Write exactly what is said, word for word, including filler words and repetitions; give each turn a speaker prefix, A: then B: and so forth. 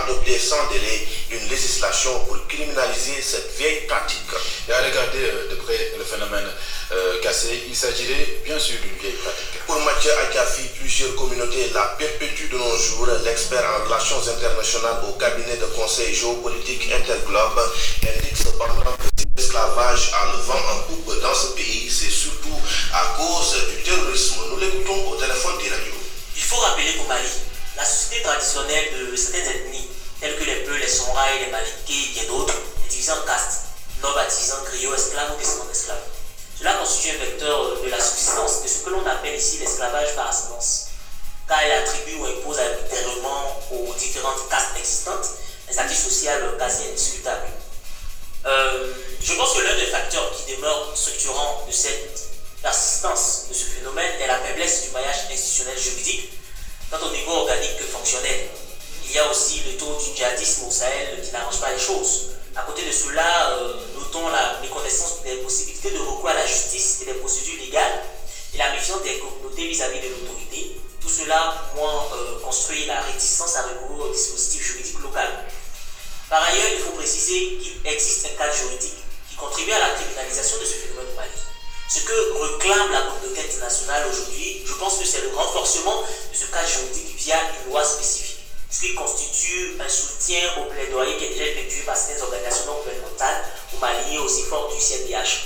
A: adopter sans délai une législation pour criminaliser cette vieille pratique.
B: Et à regarder euh, de près le phénomène euh, cassé, il s'agirait bien sûr d'une vieille pratique.
A: Pour Mathieu Adjafi, plusieurs communautés la perpétuent de nos jours. L'expert en relations internationales au cabinet de conseil géopolitique Interglobe indique cependant que l'esclavage a le vent en poupe dans ce pays, c'est surtout à cause du terrorisme. Nous l'écoutons au téléphone d'Iradio.
C: Il faut rappeler qu'au Mali, la société traditionnelle de certaines ethnies, telles que les Peuls, les Songhai, les Maliké et bien d'autres, est divisée en castes, nobles, artisans, griots, esclaves ou descendants d'esclaves. Cela constitue un vecteur de la subsistance de ce que l'on appelle ici l'esclavage par ascendance, car elle attribue ou impose arbitrairement aux différentes castes existantes un statut social quasi indiscutable. Euh, je pense que l'un des facteurs qui demeure structurant de cette persistance de ce phénomène est la faiblesse du maillage institutionnel juridique, tant au niveau organique que fonctionnel. Il y a aussi le taux du djihadisme au Sahel qui n'arrange pas les choses. À côté de cela, euh, notons la méconnaissance des possibilités de recours à la justice et des procédures légales et la méfiance des communautés vis-à-vis de l'autorité. Tout cela, pour moi, euh, construit la réticence à recourir au dispositif juridique local. Par ailleurs, il faut préciser qu'il existe un cadre juridique qui contribue à la criminalisation de ce phénomène au Mali. Ce que réclame la communauté internationale aujourd'hui, je pense que c'est le renforcement de ce cadre juridique via une loi spécifique, ce qui constitue un soutien au plaidoyer qui est déjà effectué par certaines organisations non gouvernementales au Mali et aussi fort du C N D H.